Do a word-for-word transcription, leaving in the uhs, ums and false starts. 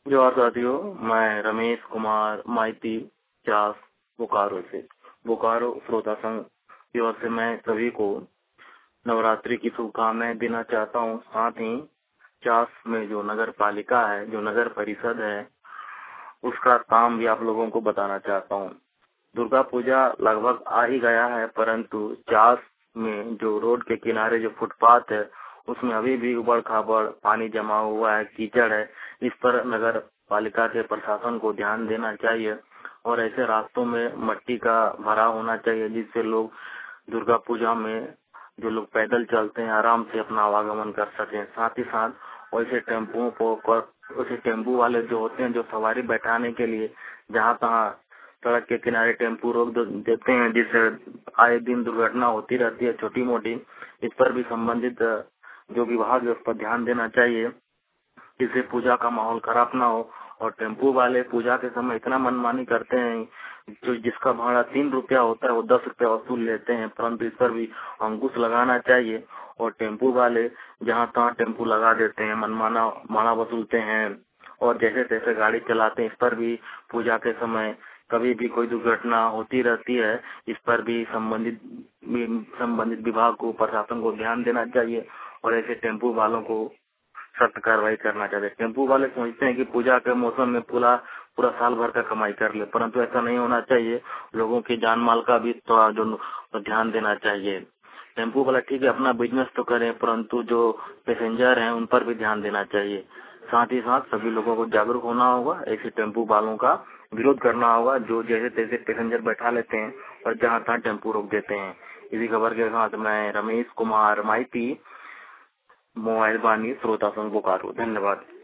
जोहार साथियों, मैं रमेश कुमार माइती चास बोकारो से बोकारो श्रोता संघ की ओर से मैं सभी को नवरात्रि की शुभकामनाएं देना चाहता हूं। साथ ही चास में जो नगर पालिका है, जो नगर परिषद है, उसका काम भी आप लोगों को बताना चाहता हूं। दुर्गा पूजा लगभग आ ही गया है, परंतु चास में जो रोड के किनारे जो फुटपाथ है उसमें अभी भी उबड़ खाबड़ पानी जमा हुआ है, कीचड़ है। इस पर नगर पालिका के प्रशासन को ध्यान देना चाहिए और ऐसे रास्तों में मट्टी का भरा होना चाहिए जिससे लोग दुर्गा पूजा में जो लोग पैदल चलते हैं आराम से अपना आवागमन कर सकें। साथ ही साथ वैसे टेम्पुओं को वैसे टेम्पू वाले जो होते हैं जो सवारी बैठाने के लिए जहाँ तहाँ सड़क के किनारे टेम्पू रोक देते हैं, जिससे आए दिन दुर्घटना होती रहती है छोटी मोटी। इस पर भी संबंधित जो विभाग है उस पर ध्यान देना चाहिए जिससे पूजा का माहौल खराब ना हो। और टेम्पू वाले पूजा के समय इतना मनमानी करते हैं, जो जिसका भाड़ा तीन रुपया होता है वो दस रुपया वसूल लेते हैं, परंतु इस पर भी अंकुश लगाना चाहिए। और टेम्पू वाले जहाँ तहाँ टेम्पू लगा देते हैं, मनमाना भाड़ा वसूलते हैं और जैसे तैसे गाड़ी चलाते हैं। इस पर भी पूजा के समय कभी भी कोई दुर्घटना होती रहती है। इस पर भी संबंधित संबंधित विभाग को, प्रशासन को ध्यान देना चाहिए और ऐसे टेम्पू वालों को सख्त कार्रवाई करना चाहिए। टेम्पू वाले सोचते हैं कि पूजा के मौसम में पूरा पूरा साल भर का कमाई कर ले, परंतु ऐसा नहीं होना चाहिए। लोगों की जान माल का भी थोड़ा जो ध्यान देना चाहिए। टेम्पू वाला ठीक है अपना बिजनेस तो करें, परंतु जो पैसेंजर हैं उन पर भी ध्यान देना चाहिए। साथ ही साथ सभी लोगों को जागरूक होना होगा, ऐसे टेम्पू वालों का विरोध करना होगा जो जैसे तैसे पैसेंजर बैठा लेते हैं और जहाँ तहाँ टेम्पू रोक देते हैं। इसी खबर के साथ मैं रमेश कुमार माइती, मोबाइल बानी श्रोता संघ बोकारो। धन्यवाद।